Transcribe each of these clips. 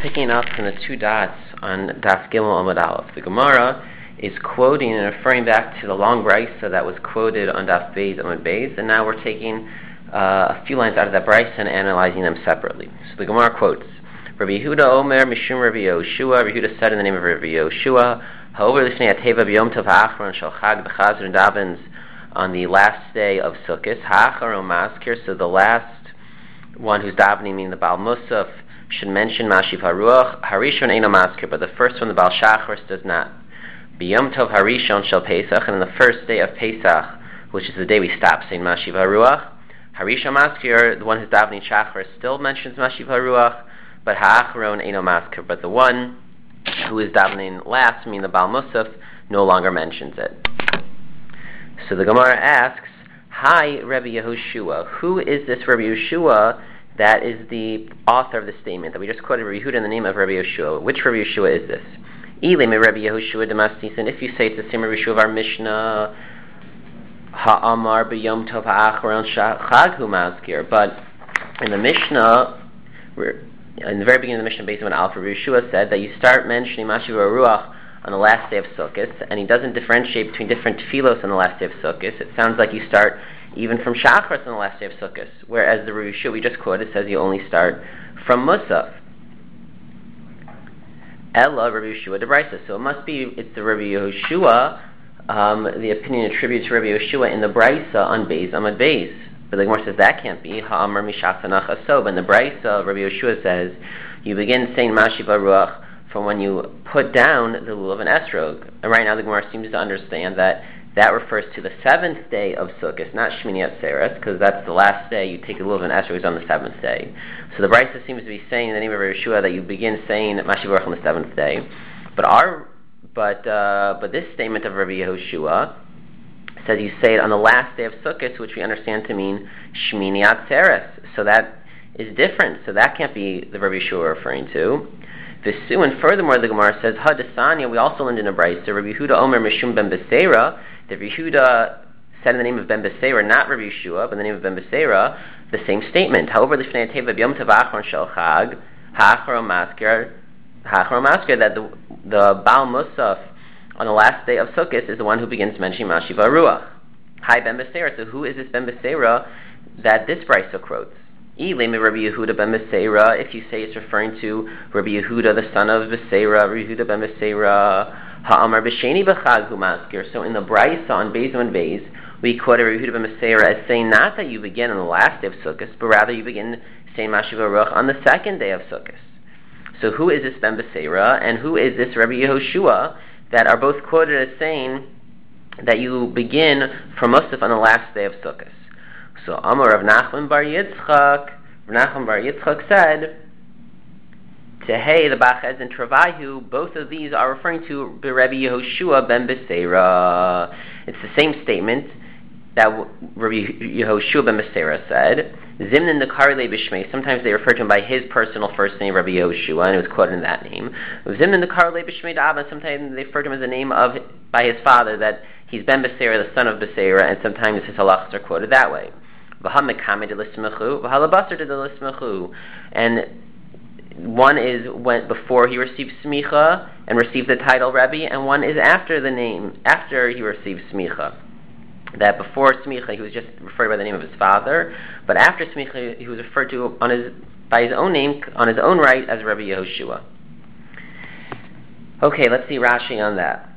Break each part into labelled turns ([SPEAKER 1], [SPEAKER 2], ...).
[SPEAKER 1] Picking up from the two dots on Daf Gimel Amud Aleph. The Gemara is quoting and referring back to the long brisa that was quoted on Daf Beis Amud Beis, and now we're taking a few lines out of that brisa and analyzing them separately. So the Gemara quotes, Rabbi Yehuda Omer Mishum Rabbi Yoshua. Rabbi Yehuda said in the name of Rabbi Yoshua, However, Lifnei Ateva B'Yom Tov Ha'achron Shel Chag the Chazar davens on the last day of Sukkot, Ha'acharon Maskir, so the last one who's davening, meaning the Baal Musaf, should mention Mashiv HaRuach, Harishon Eino Maskir, but the first one, the Baal Shacharis, does not. B'Yom Tov Harishon Shel Pesach, and on the first day of Pesach, which is the day we stop saying Mashiv HaRuach, Harishon Maskir, the one who's davening Shacharis, still mentions Mashiv HaRuach, but Ha'acharon Eino Maskir, but the one who is davening last, meaning the Baal Musaf, no longer mentions it. So the Gemara asks, Hi, Rabbi Yehoshua. Who is this Rabbi Yehoshua that is the author of the statement that we just quoted Rabbi Yehuda in the name of Rabbi Yehoshua? Which Rabbi Yehoshua is this? Ileme Rabbi Yehoshua Damastis, and if you say it's the same Rabbi Yehoshua of our Mishnah, Ha'amar B'Yom Tov Ha'acharon Chag Hu Maskir. But in the Mishnah, in the very beginning of the Mishnah, based on Alpha, Rabbi Yehoshua said that you start mentioning Mashiv HaRuach on the last day of Sukkot, and he doesn't differentiate between different tefillos on the last day of Sukkot. It sounds like you start even from Shacharis on the last day of Sukkot, whereas the Rabbi Yehoshua we just quoted says you only start from Musaf. Ella Rabbi Yehoshua de Brisa. So it must be, it's the Rabbi Yehoshua, the opinion attributed to Rabbi Yehoshua in the Brisa on Beis Amud Beis. But the Gemara says that can't be. Ha'amar mishasanach asob. In the Brisa, Rabbi Yehoshua says you begin saying Mashiv HaRuach from when you put down the lulav and esrog. And right now the Gemara seems to understand that that refers to the seventh day of Sukkot, not Shmini Atzeres, because that's the last day you take the lulav and esrog is on the seventh day. So the Brisa seems to be saying in the name of Rabbi Yehoshua that you begin saying Mashiv HaRuach on the seventh day. But this statement of Rabbi Yehoshua says you say it on the last day of Sukkot, which we understand to mean Shmini Atzeres. So that is different. So that can't be the Rabbi Yehoshua we're referring to. And furthermore, the Gemara says, Hadasanya, we also learned in a brayso, Rabbi Yehuda Omer Mishum Ben Beseira, that Rabbi Yehuda said in the name of Ben Beseira, not Rabbi Yehoshua, but in the name of Ben Beseira, the same statement. However, Lifnei Ateva B'Yom Tov Ha'achron Shel Chag, Ha'acharon Maskir, that the Baal Musaf on the last day of Sukkot is the one who begins mentioning Mashiv HaRuach. Hi, Ben Beseira. So who is this Ben Beseira that this brayso quotes? Ileme Rabbi Yehuda ben Beseira, if you say it's referring to Rabbi Yehuda, the son of Beseira, Rabbi Yehuda ben Beseira, Ha'amar B'Sheni B'Chag Hu Maskir. So in the Brisa on Beis Amud Beis, we quote Rabbi Yehuda ben Beseira as saying not that you begin on the last day of Sukkot, but rather you begin saying Mashiv HaRuach on the second day of Sukkot. So who is this ben Beseira, and who is this Rabbi Yehoshua that are both quoted as saying that you begin from Musaf on the last day of Sukkot? So Amar Rav Nachman Bar Yitzchak said, Tehei the Bachez and Travahu, both of these are referring to Rabbi Yehoshua ben Beseira. It's the same statement that Rabbi Yehoshua ben Beseira said. Zimnin the Karle Bishmei, sometimes they refer to him by his personal first name, Rabbi Yehoshua, and it was quoted in that name. Zimnin the Karle Bishmei Da'aba, sometimes they refer to him as the name by his father, that he's ben Beseira, the son of Beseira, and sometimes his halachas are quoted that way. And one is when before he received smicha and received the title Rebbe, and one is after he received smicha. That before smicha he was just referred by the name of his father, but after smicha he was referred to by his own name on his own right as Rabbi Yehoshua. Okay, let's see Rashi on that.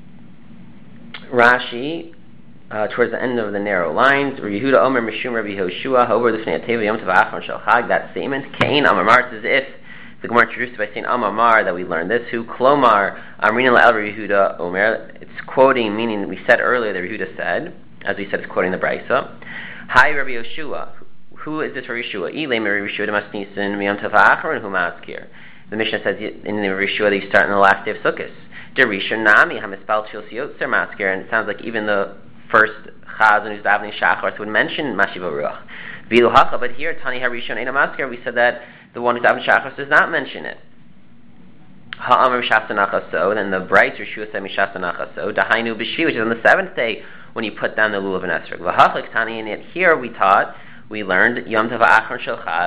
[SPEAKER 1] Rashi. Towards the end of the narrow lines, Rabbi Yehuda Omer Mishum Rabbi Yehoshua, however, Lifnei Ateva Yom Tov Ha'achron Shel Chag, that statement, Kain Amar, it's as if the Gemara introduced by saying Amar that we learned this, who Klomar Amrina La'el Rabbi Yehuda Omer, it's quoting, meaning we said earlier that Rabbi Yehuda said, as we said, it's quoting the Brisa. Hi Rabbi Yehoshua, who is this Rabbi Yehoshua? Ilei Rabbi Yehoshua Damasnisin Yom Tov Ha'achron Hu Maskir. The Mishnah says in the Rabbi Yehoshua that you start in the last day of Sukkot. Derisha Nami Hamispal Shil Siyot Ser Maskir, and it sounds like even the first Chazan who's davening Shacharis would mention Mashiv HaRuach. V'ilo hacha, but here Tani Harishon Eino Maskir, we said that the one who's davening Shacharis does not mention it. Ha'amar Mishasanach Aso, then the bright Yeshua said Mishasanach Aso, Dahainu B'Shvi, which is on the seventh day when you put down the lulav and esrog. V'hachlik Tani, and yet here we learned Yom Tov Ha'achron Shel Chag,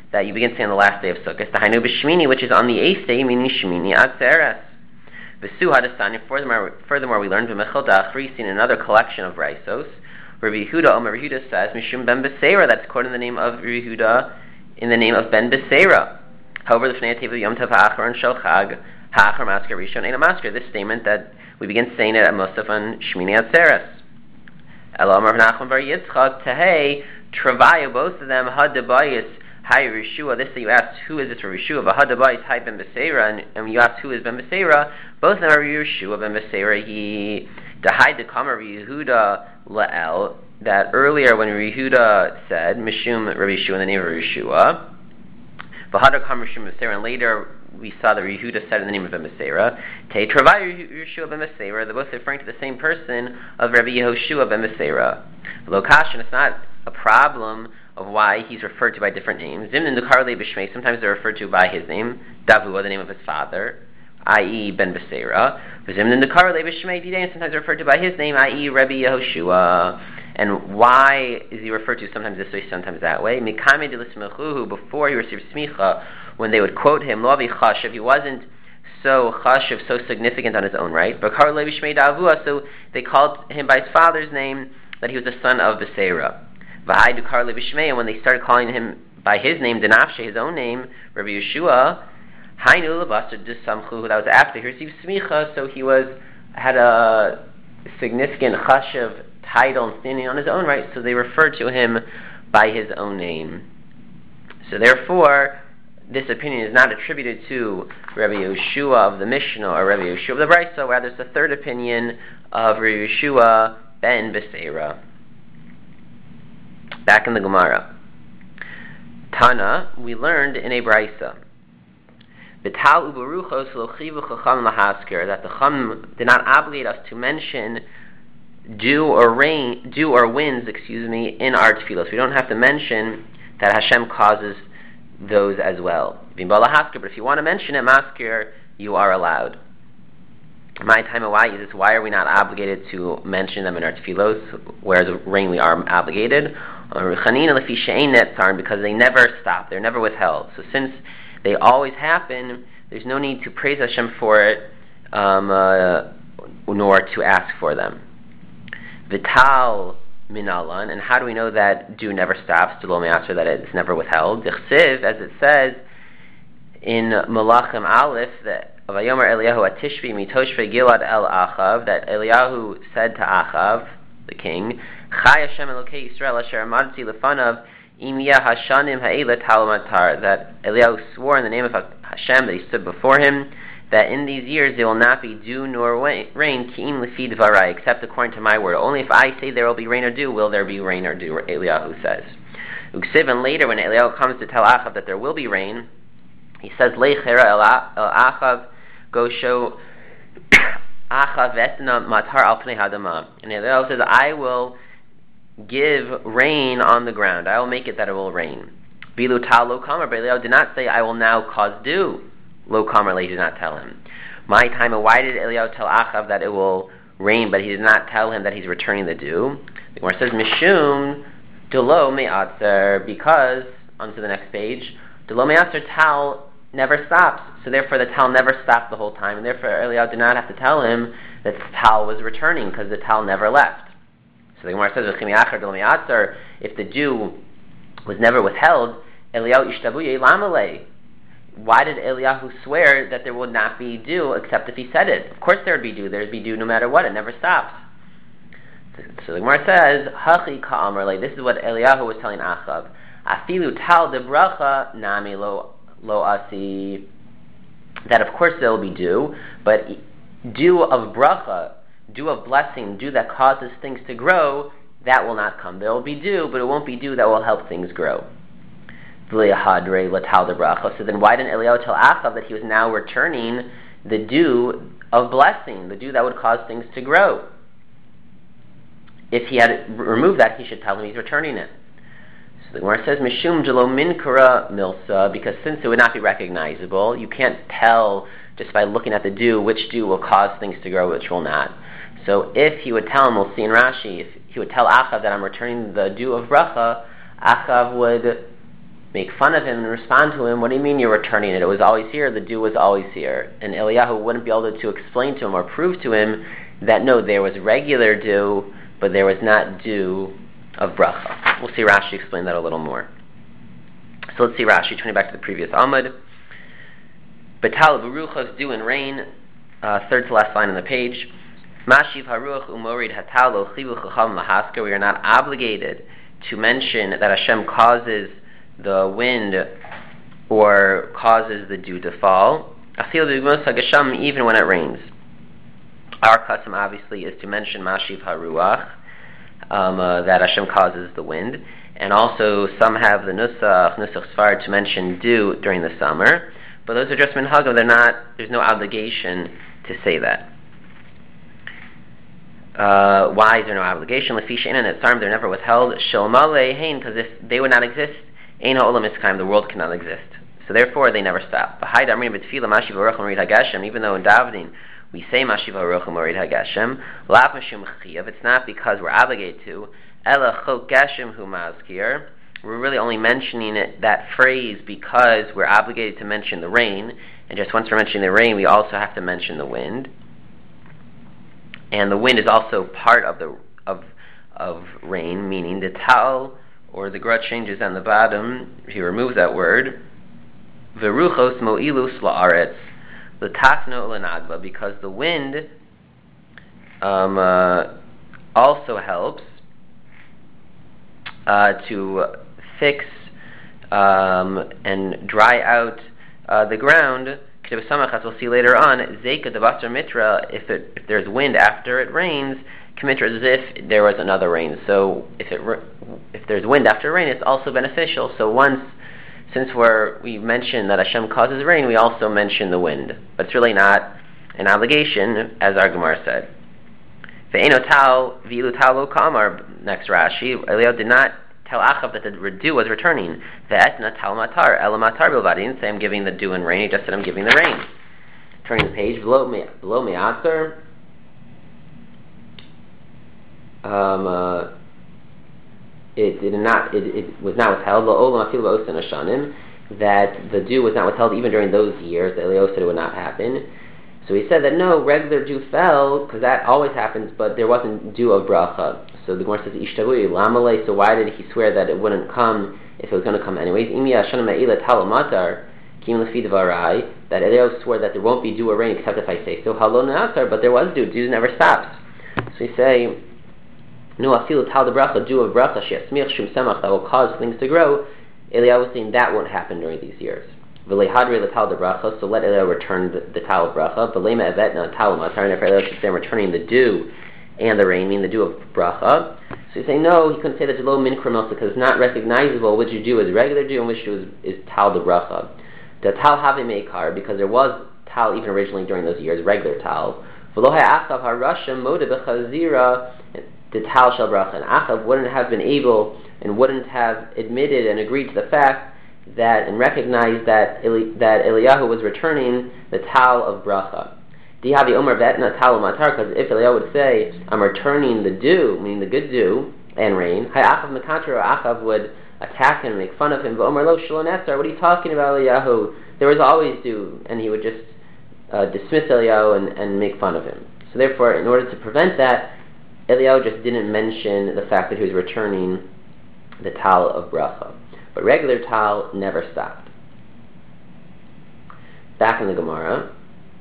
[SPEAKER 1] that you begin saying on the last day of Sukkot, the Hainu b'Shmini, which is on the 8th day, meaning Shmini Atzeres. V'su hadasani, furthermore we learned v'mechel da'achri, in another collection of Raisos, where Rabbi Yehuda, Omer Yehuda says, Mishum ben Beseira, that's quoted in the name of Rabbi Yehuda, in the name of ben Beseira. However, the Fnei Teva Yom Tov Ha'achron Shel Chag, Ha'achar Masker Rishon Ein Masker, this statement that we begin saying it at Musaf on Shmini Atzeres. Elo Amar Nachman Bar Yitzchak, Tehei, Travayu, both of them, Hadabayis, Hi Rishua, this that you asked, who is this for Rishua? V'hadabayis, Hi Ben Beseira, and you asked, who is Ben Beseira? Both of them are Rishua Ben Beseira. He, Dahai Dekama Yehuda La'el, that earlier when Yehuda said, Mishum Rabbi Yeshua, in the name of Yeshua, V'hadakam Rishum Beseira, and later we saw that Yehuda said in the name of Ben Beseira, Te Travayu Yeshua Ben Beseira, they're both referring to the same person of Rabbi Yehoshua Ben Beseira. Lokash, and it's not a problem of why he's referred to by different names. Zimnin Dukar Le B'Shmei, sometimes they're referred to by his name, Davua, the name of his father, i.e. Ben Beseira. Zimnin Dukar Le B'Shmei Didain, sometimes they're referred to by his name, i.e. Rabbi Yehoshua. And why is he referred to sometimes this way, sometimes that way? Mikame de l'smechuhu, before he received smicha, when they would quote him, Lo avi chashiv, he wasn't so chashiv, so significant on his own right. Bakar Le B'Shmei Davua, so they called him by his father's name, that he was the son of Beseira. V'hai Dukar Le B'Shmei, and when they started calling him by his name, Denafshe, his own name, Rabbi Yeshua, Hainu Levaster Disamchu, that was after he received smicha, so he had a significant chashiv title and standing on his own right, so they referred to him by his own name. So therefore, this opinion is not attributed to Rabbi Yeshua of the Mishnah or Rabbi Yeshua of the Brisa, rather it's the third opinion of Rabbi Yeshua ben Beseira. Back in the Gemara. Tana, we learned in a Brisa, B'tal u'baruchos lo chivu chacham lahasker, that the Chum did not obligate us to mention dew or winds, in our tefillos. We don't have to mention that Hashem causes those as well. But if you want to mention it, maskir, you are allowed. My time of why is this, why are we not obligated to mention them in our tefillos, where the rain we are obligated? Because they never stop, they're never withheld. So since they always happen, there's no need to praise Hashem for it, nor to ask for them. Vital minalan, and how do we know that dew never stops, that it's never withheld? Dichsiv, as it says in Malachim Aleph, that Vayomer Eliyahu atishvi mitoshve Gilad el Achav, that Eliyahu said to Achav, the king, Chai Hashem Elokei Yisrael asher amadti lefanav imiyah hashanim ha'ela talmatar, that Eliyahu swore in the name of Hashem that he stood before him, that in these years there will not be dew nor rain, ki'im lefi dvarai, except according to my word. Only if I say there will be rain or dew, will there be rain or dew, Eliyahu says. Uksiv, and later when Eliyahu comes to tell Achav that there will be rain, he says, Leichera el Achav, go show Achav etna matar al pnei hadama. And Eliyahu says, I will give rain on the ground. I will make it that it will rain. Bilu tal lo kamer, but Eliyahu did not say, I will now cause dew. Lo kamer, he did not tell him. My time, and why did Eliyahu tell Achav that it will rain, but he did not tell him that he's returning the dew? The Gemara says, Mishum delo me'atzer, because, onto the next page, delo me'atzer, tal never stops. So therefore the tal never stopped the whole time, and therefore Eliyahu did not have to tell him that the tal was returning, because the tal never left. So the Gemara says, if the dew was never withheld, Eliyahu ishtabuye lamalei. Why did Eliyahu swear that there would not be dew except if he said it? Of course there would be dew. There would be dew no matter what. It never stops. So the Gemara says, Hachi ka'amar, this is what Eliyahu was telling Achav. Afilu tal de bracha nami lo asi. That of course there will be dew, but dew of bracha, dew of blessing, dew that causes things to grow, that will not come. There will be dew, but it won't be dew that will help things grow. So then why didn't Eliyahu tell Achav that he was now returning the dew of blessing, the dew that would cause things to grow? If he had removed that, he should tell him he's returning it. So the Gemara says, Mishum jelo minkara milsa, because since it would not be recognizable, you can't tell just by looking at the dew which dew will cause things to grow, which will not. So if he would tell him, we'll see in Rashi, if he would tell Achav that I'm returning the dew of bracha, Achav would make fun of him and respond to him, what do you mean you're returning it? It was always here, the dew was always here. And Eliyahu wouldn't be able to explain to him or prove to him that no, there was regular dew, but there was not dew of bracha. We'll see Rashi explain that a little more. So let's see Rashi, turning back to the previous Amud. Betal v'ruchos, dew and rain, third to last line on the page. Mashiv haruach umorid hatal lo chivu chacham lahaska. We are not obligated to mention that Hashem causes the wind or causes the dew to fall. Even when it rains. Our custom obviously is to mention Mashiv haruach, that Hashem causes the wind. And also some have the Nusach Sfard, to mention dew during the summer. But those are just minhagim, there's no obligation to say that. Why is there no obligation? Lefi she'enan etzarim, they're never withheld. Shilmale hein, because if they would not exist, ein ha'olam iskayim, the world cannot exist. So therefore, they never stop. B'hai damrim b'tefila mashiv haruach u'morid hagashem, even though in davening we say mashiv haruach u'morid hagashem, la'af mishum chiyav, it's not because we're obligated to, ela chok gashem hu mazkir, we're really only mentioning that phrase because we're obligated to mention the rain, and just once we're mentioning the rain, we also have to mention the wind. And the wind is also part of rain, meaning the tal, or the grut changes on the bottom, if you remove that word, veruchos mo'ilus la'aretz, l'tasno l'nagba, because the wind also helps to fix and dry out the ground. As we'll see later on, Zeka Devasar Mitra, if there's wind after it rains, Kamitra, as if there was another rain. So if there's wind after rain, it's also beneficial. So since we mentioned that Hashem causes rain, we also mention the wind. But it's really not an obligation, as our Gemara said. Ve'eno tal v'ilu tal lo kamar, next Rashi, Eliyahu did not tell Achav that the dew was returning. Ve'etna tal matar, ela matar bilvad. He didn't say I'm giving the dew and rain, he just said I'm giving the rain. Turning the page, below me'atzar, it was not withheld, lo'olam afil ba'osin hashanim, that the dew was not withheld even during those years, that Eliyahu said it would not happen. So he said that no, regular dew fell, because that always happens, but there wasn't dew of bracha. So the Gemara says, Ishtahui, Lamalei, so why did he swear that it wouldn't come if it was going to come anyways? That Eliyahu swore that there won't be dew or rain except if I say so. But there was dew, dew never stops. So we say, no, afilu tal de bracha, dew of bracha, she'asmich shum semach, that will cause things to grow. Eliyahu was saying that won't happen during these years. So let Eliyahu return the tal of bracha. And if Eliyahu should say returning the dew and the rain, meaning the dew of bracha. So you say no, he couldn't say that to lo min kramos because it's not recognizable which dew is regular dew and which dew is tal de bracha. The tal have meikar, because there was tal even originally during those years, regular tal. The tal shel bracha, and Achav wouldn't have been able and wouldn't have admitted and agreed to the fact that and recognized that Eliyahu was returning the tal of bracha. Dihavi Omer Vetna tal matar, because if Eliyahu would say, I'm returning the dew, meaning the good dew and rain, Hay Achav Mekatra, Achav would attack him and make fun of him. Omer Lo Shalon Esar, what are you talking about, Eliyahu? There was always dew, and he would just dismiss Eliyahu and make fun of him. So therefore, in order to prevent that, Eliyahu just didn't mention the fact that he was returning the tal of bracha. But regular tal never stopped. Back in the Gemara.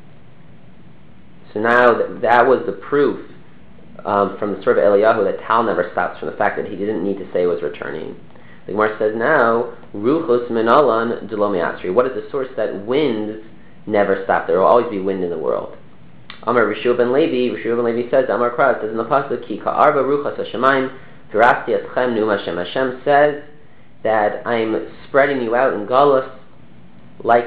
[SPEAKER 1] So now that was the proof from the story of Eliyahu that tal never stops, from the fact that he didn't need to say he was returning. The Gemara says now, Ruchos Minalan Delo Me'atzri. What is the source that winds never stop? There will always be wind in the world. Amar Rishu ben Levi says, Amar Kras says in the pasuk, Ki ka'arba ruchas hashemayim pirasti eschem num Hashem. Hashem says that I'm spreading you out in Galus like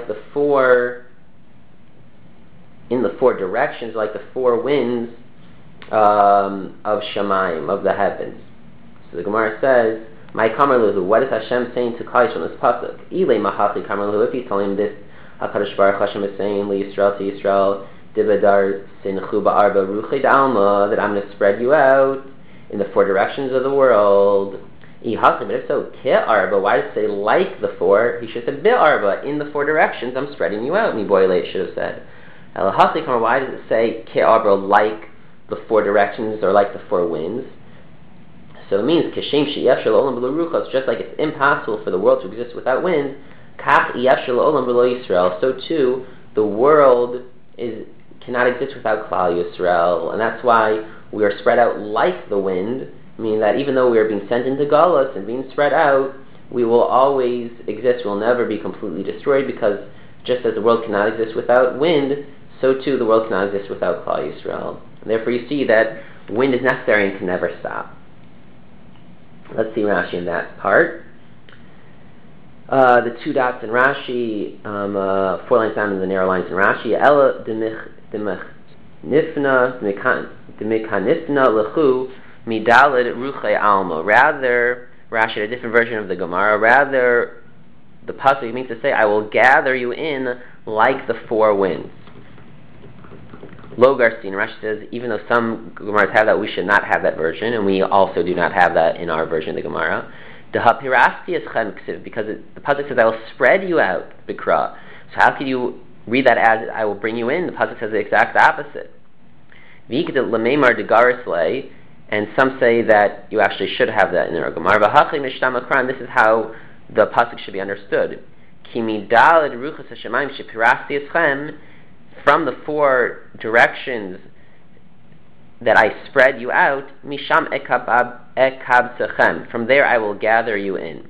[SPEAKER 1] in the four directions, like the four winds of Shemayim, of the heavens. So the Gemara says, my kamarluhu, what is Hashem saying to Kaish on this pasuk? Ilay mahachi kamarluhu, if you tell him this, HaKadosh Baruch Hashem is saying, Li Yisrael to Yisrael, Dibadar sinchu ba'arba ruchid alma, that I'm going to spread you out in the four directions of the world. But if so, Arba, why does it say like the four? He should have said Arba, in the four directions, I'm spreading you out. Miboile should have said. Why does it say Arba like the four directions or like the four winds? So it means Kashem She'yef Shel Olam B'lo Ruchos, just like it's impossible for the world to exist without wind, Kach Yef Shel Olam B'lo Yisrael, so too the world cannot exist without Klal Yisrael, and that's why we are spread out like the wind, meaning that even though we are being sent into Galus and being spread out, we will always exist, we'll never be completely destroyed, because just as the world cannot exist without wind, so too the world cannot exist without Klal Yisrael. And therefore you see that wind is necessary and can never stop. Let's see Rashi in that part. The two dots in Rashi, 4 lines down in the narrow lines in Rashi. Ella demikanifna lechu midalid ruche alma. Rather, Rashi had a different version of the Gemara. Rather, the pasuk means to say, I will gather you in like the four winds. Logarstein, Rashi says, even though some Gemaras have that, we should not have that version, and we also do not have that in our version of the Gemara. Because the pasuk says, I will spread you out, bikra. So how could you read that as, I will bring you in? The pasuk says the exact opposite. And some say that you actually should have that in our Gemara. This is how the pasuk should be understood. From the four directions that I spread you out, misham ekabsechem. From there I will gather you in.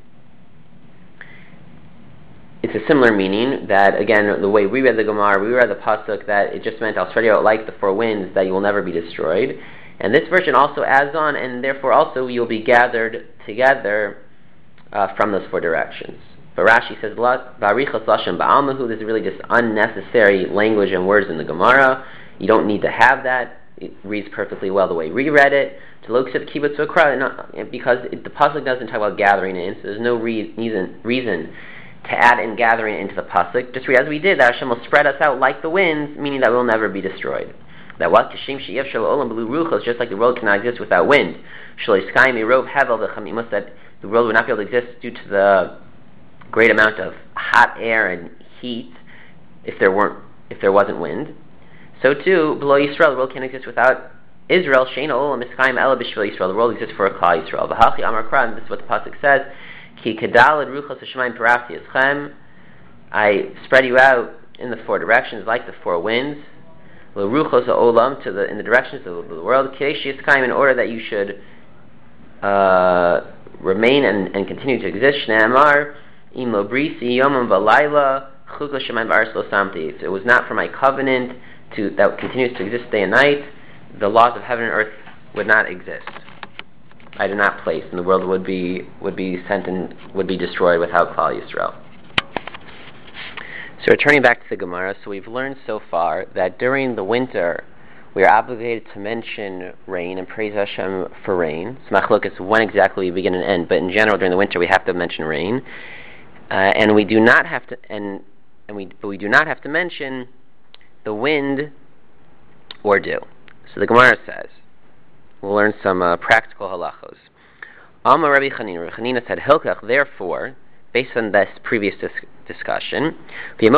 [SPEAKER 1] It's a similar meaning that, again, the way we read the Gemara, we read the pasuk that it just meant I'll spread you out like the four winds, that you will never be destroyed. And this version also adds on, and therefore also you'll be gathered together from those four directions. But Rashi says, "Barichas Lashem Ba'almahu." This is really just unnecessary language and words in the Gemara. You don't need to have that. It reads perfectly well the way we read it. To Loksev Kibbutz V'Kra, because the pasuk doesn't talk about gathering it in, so there's no reason to add in gathering it into the pasuk. Just read as we did, that Hashem will spread us out like the winds, meaning that we'll never be destroyed. That what Kashem She'yef Shel Olam B'lo Ruchos, just like the world cannot exist without wind. Shalei Sky Mirov Hevel V'Chamimos, that the world would not be able to exist due to the great amount of hot air and heat if there wasn't wind. So too, below Yisrael, the world can't exist without Israel. Sheina olam mischayim ela b'shvil Yisrael. The world exists for a Klal Yisrael. V'hachi amar kran. This is what the pasuk says. Ki kedalad ruchos hashemayim parafti eschem. I spread you out in the four directions like the four winds. L'ruchos ha'olam, in the directions of the world. Keish yiskayim, in order that you should remain and continue to exist. Shnei amar. If it was not for my covenant that continues to exist day and night, the laws of heaven and earth would not exist. I do not place, and the world would be sent and would be destroyed without Klal Yisrael. So returning back to the Gemara, so we've learned so far that during the winter we are obligated to mention rain and praise Hashem for rain. So machlokes when exactly we begin and end, but in general during the winter we have to mention rain. And we do not have to, but we do not have to mention the wind or dew. So the Gemara says, we'll learn some practical halachos. Amar Rabbi Chanina. Rabbi Chanina said, Hilkach, therefore, based on this previous discussion, during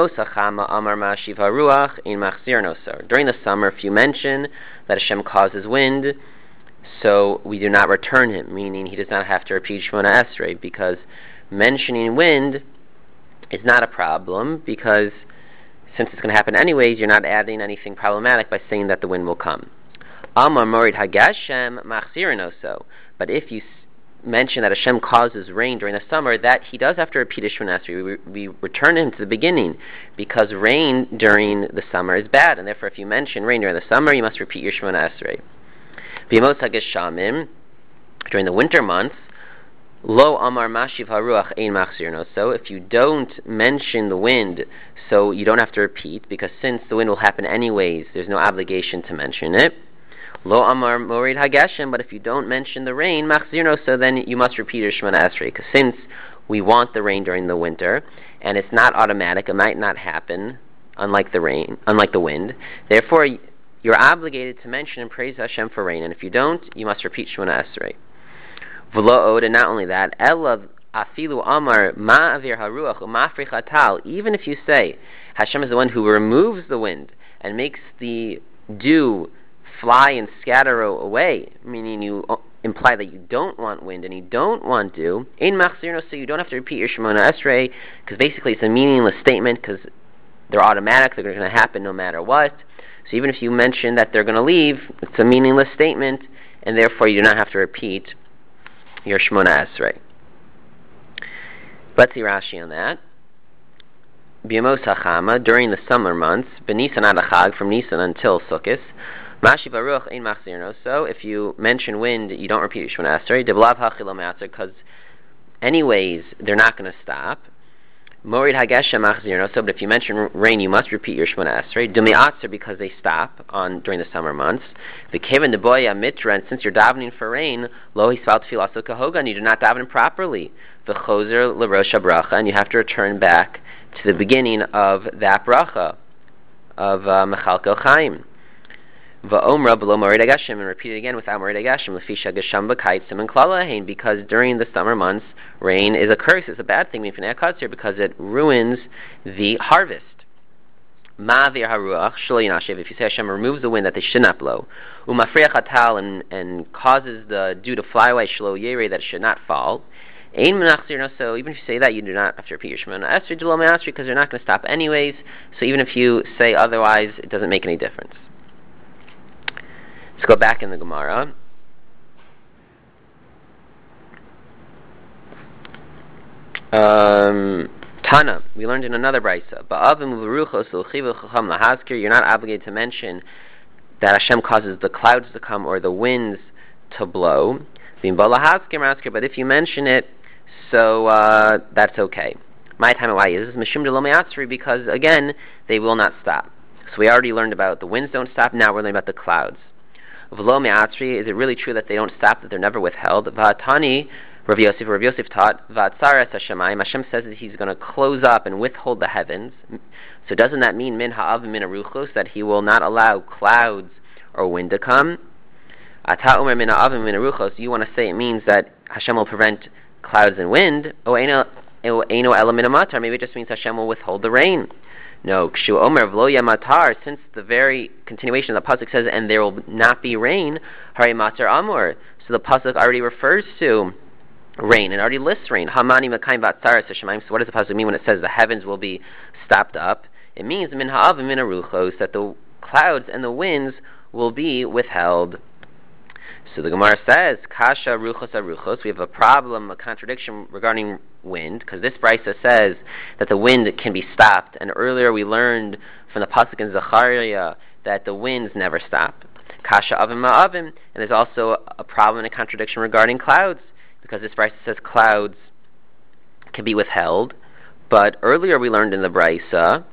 [SPEAKER 1] the summer, if you mention that Hashem causes wind, so we do not return him, meaning he does not have to repeat Shemona Esrei, because mentioning wind is not a problem, because since it's going to happen anyways, you're not adding anything problematic by saying that the wind will come. Amar Morid Hagashem Machzirinoso. But if you mention that Hashem causes rain during the summer, that he does have to repeat Shemona Esrei. We return him to the beginning, because rain during the summer is bad, and therefore if you mention rain during the summer, you must repeat your Shemona Esrei. V'yemos Hagashamim, during the winter months, Lo amar mashiv haruach ein machzirno. So if you don't mention the wind, so you don't have to repeat, because since the wind will happen anyways, there's no obligation to mention it. Lo amar morid hageshem. But if you don't mention the rain, machzirno, so then you must repeat your Shemona Esrei, because since we want the rain during the winter, and it's not automatic, it might not happen, unlike the wind. Therefore, you're obligated to mention and praise Hashem for rain, and if you don't, you must repeat Shemona Esrei. V'lo od, and not only that, elav afilu amar ma avir haruach u'mafrich atal. Even if you say Hashem is the one who removes the wind and makes the dew fly and scatter away, meaning you imply that you don't want wind and you don't want dew, ein machzirno, so you don't have to repeat your Shemona Esrei, because basically it's a meaningless statement, because they're automatic, they're going to happen no matter what. So even if you mention that they're going to leave, it's a meaningless statement, and therefore you do not have to repeat your Shemona Esrei. Let's see Rashi on that. B'yamos hachama, during the summer months, b'nisan ad chag, from Nisan until Sukkot, mashi baruch ein machzirno, so if you mention wind, you don't repeat your Shemona Esrei, deblav hachilo me'atzer, because anyways, they're not going to stop. Morid hageshem machzirno, so but if you mention rain, you must repeat your Shemona Esrei. Dumi atzer, because they stop during the summer months. V'keven deboya mitra, and since you're davening for rain, lo hisval tefillah kahogan, you do not daven properly. V'chozer l'rosh bracha, and you have to return back to the beginning of that bracha of Mechalkel Chaim. Va'omra below Morid Agashim, and repeat it again without Morid Agashim, Lefisha Gasham B'kaitzim and Klalahain, because during the summer months, rain is a curse, it's a bad thing, because it ruins the harvest. Ma'avir haruach shelo yinashev, if you say Hashem removes the wind that they should not blow, u'mafriach hatal, and causes the dew to fly away, shelo yere, that it should not fall. Ein menachzirno, so even if you say that, you do not have to repeat your Shemona Esrei d'lo me'asri, because they're not going to stop anyways, so even if you say otherwise, it doesn't make any difference. Let's go back in the Gemara. Tana, we learned in another brisa, you're not obligated to mention that Hashem causes the clouds to come or the winds to blow. But if you mention it, so that's okay. My time, why is this mishum de lo me'atzri? Because again, they will not stop. So we already learned about the winds don't stop. Now we're learning about the clouds. V'lo me'atzri, is it really true that they don't stop, that they're never withheld? V'atani, Rav Yosef taught, v'atzaras hashamayim, Hashem says that He's going to close up and withhold the heavens. So doesn't that mean min ha'av min aruchos, that He will not allow clouds or wind to come? Ata umer min ha'av min aruchos, you want to say it means that Hashem will prevent clouds and wind? O eino ela min ha'matar, maybe it just means Hashem will withhold the rain. No, kshu omer v'lo yamatar, since the very continuation of the pasuk says, and there will not be rain, hari matar amor, so the pasuk already refers to rain, and already lists rain. Hamani makayim v'atzaras hashamayim, so what does the pasuk mean when it says the heavens will be stopped up? It means min ha'av min aruchos, that the clouds and the winds will be withheld. So the Gemara says, kasha ruchos aruchos, we have a problem, a contradiction regarding wind, because this brisa says that the wind can be stopped, and earlier we learned from the pasuk in Zechariah that the winds never stop. Kasha avim ma'avim, and there's also a problem and a contradiction regarding clouds, because this brisa says clouds can be withheld, but earlier we learned in the brisa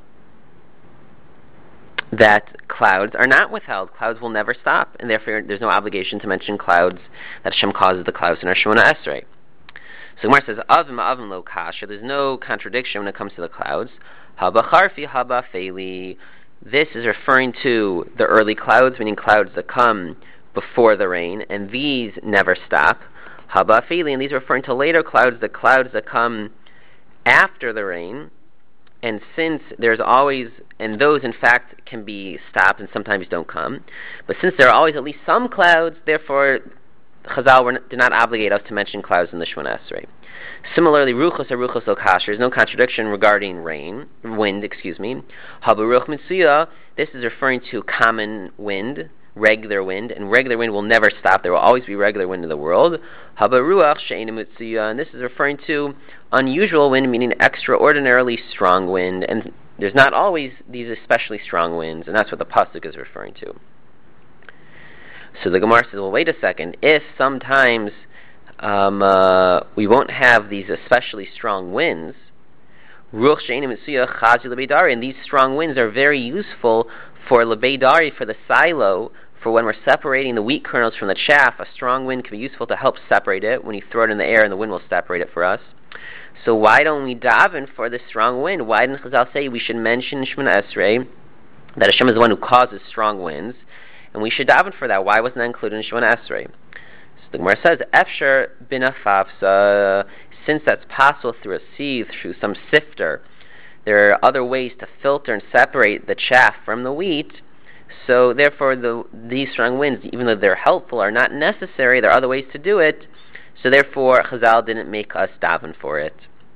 [SPEAKER 1] that clouds are not withheld. Clouds will never stop, and therefore there's no obligation to mention clouds, that Hashem causes the clouds in our Shemona Esrei. So Gemara says, avim lo kasha, there's no contradiction when it comes to the clouds. Haba charfi, haba feli. This is referring to the early clouds, meaning clouds that come before the rain, and these never stop. Haba feli, and these are referring to later clouds, the clouds that come after the rain. And since there's always, and those in fact can be stopped and sometimes don't come, but since there are always at least some clouds, therefore Chazal did not obligate us to mention clouds in the Shemona Esrei. Similarly, ruchos or ruchos lo kasher, there's no contradiction regarding wind. Habaruch mitzuya, this is referring to common wind, regular wind, and regular wind will never stop. There will always be regular wind in the world. Habaruach she'einu mitzuya, and this is referring to unusual wind, meaning extraordinarily strong wind, and there's not always these especially strong winds, and that's what the pasuk is referring to. So the Gemara says, well, wait a second, if sometimes we won't have these especially strong winds, ruach she'einu mitzuya chazi lebeidari, and these strong winds are very useful for lebeidari, for the silo, for when we're separating the wheat kernels from the chaff. A strong wind can be useful to help separate it. When you throw it in the air, and the wind will separate it for us. So why don't we daven for this strong wind? Why didn't Chazal say we should mention Shemona Esrei, that Hashem is the one who causes strong winds, and we should daven for that? Why wasn't that included in Shemona Esrei? The Gemara says, Efsher bina fafsa, since that's possible through a sieve, through some sifter, there are other ways to filter and separate the chaff from the wheat, so therefore these strong winds, even though they're helpful, are not necessary. There are other ways to do it, so therefore Chazal didn't make us daven for it.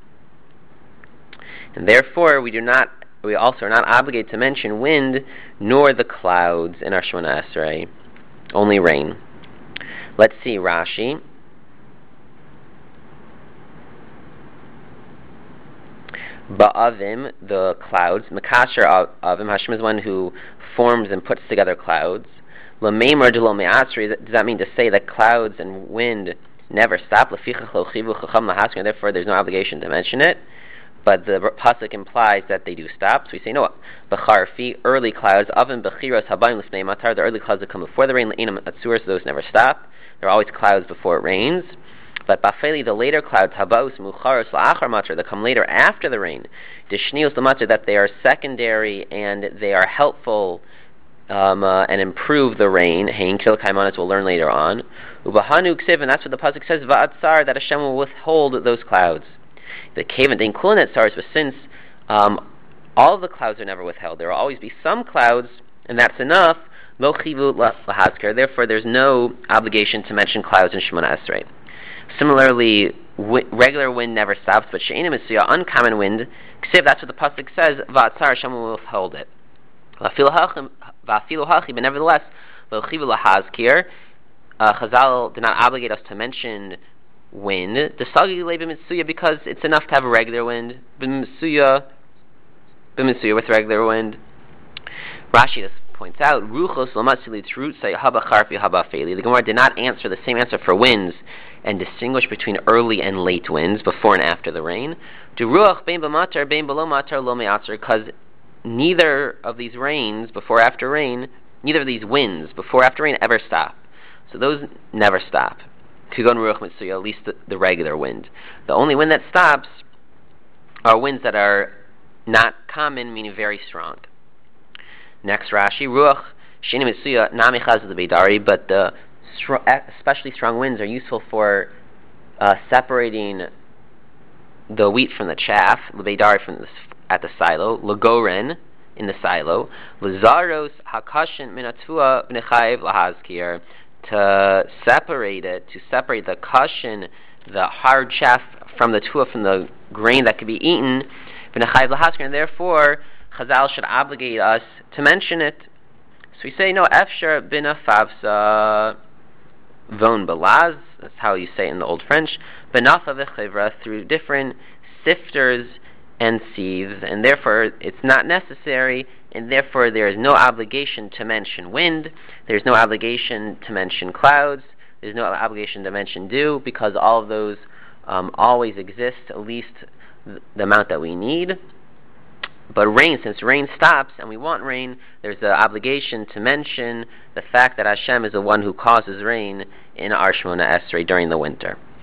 [SPEAKER 1] And therefore we also are not obligated to mention wind nor the clouds in our Shemona Esrei, only rain. Let's see Rashi. Ba'avim, the clouds. Makasher avim, Hashem is one who forms and puts together clouds. L'meimer de lo me'atzri, does that mean to say that clouds and wind never stop? L'fichach lo chivu chacham lahaskar, and therefore there's no obligation to mention it. But the pasuk implies that they do stop. So we say, no, b'charfi, early clouds, avim b'chiros habayim l'fnei matar, the early clouds that come before the rain, l'inam atzur, so those never stop. There are always clouds before it rains. But bafeli, the later clouds, habaus mucharos la'achar matar, that come later after the rain, deshnios l'matar, that they are secondary and they are helpful and improve the rain. Hein kil kaiman, as we'll learn later on. Ubahanu ksiv, and that's what the pasuk says, va'atzar, that Hashem will withhold those clouds. The kavan dein kulin tzars, but since all of the clouds are never withheld, there will always be some clouds, and that's enough. Lo chivu lahaskar, therefore there's no obligation to mention clouds in Shemona Esrei. Similarly, regular wind never stops, but she'enim misuya, uncommon wind, ksiv, that's what the pasuk says, va'atzar, Hashem will withhold it. Va'afilu hachi, but nevertheless, lo chivu lahazkir, Chazal did not obligate us to mention wind, the sagi le b'mitsuya, because it's enough to have a regular wind, b'mitsuya with regular wind. Rashi points out, ruchos l'matzili t'rut say haba charfi haba feli. The Gemara did not answer the same answer for winds and distinguish between early and late winds before and after the rain. Du ruach bein b'matar bein below matar lo me'atzar, because neither of these rains before or after rain, neither of these winds before or after rain ever stop. So those never stop. Kugon ruach mitsuya, at least the regular wind. The only wind that stops are winds that are not common, meaning very strong. Next Rashi, ruach sheni mitsuya nami chaz the beidari, but the especially strong winds are useful for separating the wheat from the chaff, the beidari at the silo, legoren in the silo, lezaros hakashin minatua b'nechayev lahazkir, to separate the kashin, the hard chaff from the tuah, from the grain that could be eaten, and therefore Chazal should obligate us to mention it. So we say, no, efshar bina favsa von belaz, that's how you say it in the Old French, benafa v'chivra, through different sifters and sieves, and therefore it's not necessary, and therefore there is no obligation to mention wind, there's no obligation to mention clouds, there's no obligation to mention dew, because all of those always exist, at least the amount that we need. But rain, since rain stops and we want rain, there's the obligation to mention the fact that Hashem is the one who causes rain in our Shemona Esrei during the winter.